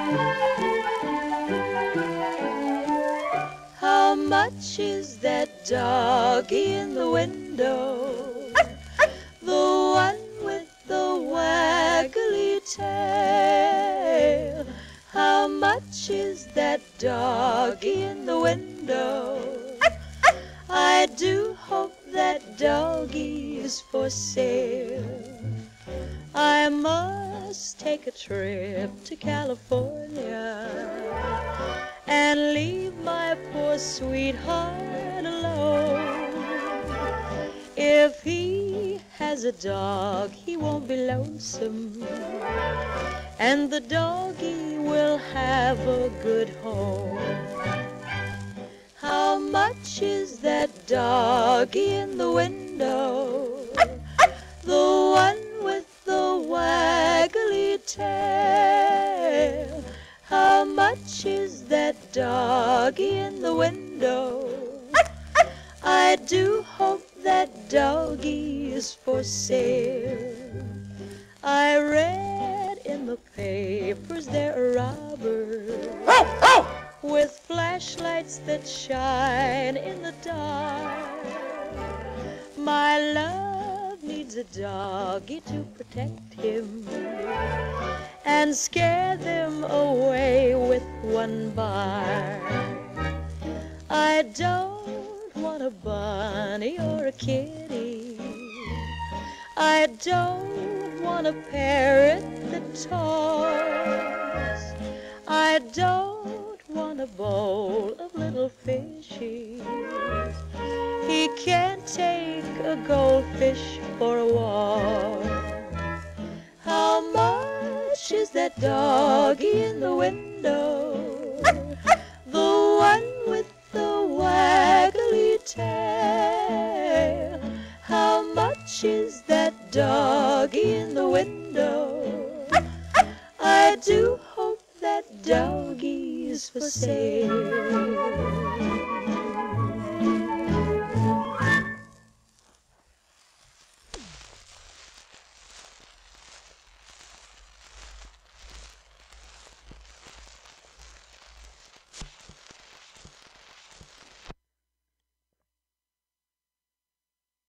How much is that doggy in the window? The one with the waggly tail. How much is that doggy in the window? I do hope that doggy is for sale. I must take a trip to California and leave my poor sweetheart alone. If he has a dog, he won't be lonesome, and the doggy will have a good home. How much is that doggy in the window? The one with the waggly tail. How much is that doggy in the window? I do hope that doggy is for sale. I read in the papers there are robbers with flashlights that shine in the dark. My love needs a doggy to protect him and scare them away with one bark. I don't want a bunny or a kitty. I don't want a parrot that talks. I don't want a bowl of little fishies. He can't take a goldfish for a walk. How much is that doggy in the window? The one with the waggly tail. How much is that doggy in the window? I do hope that doggy is for sale.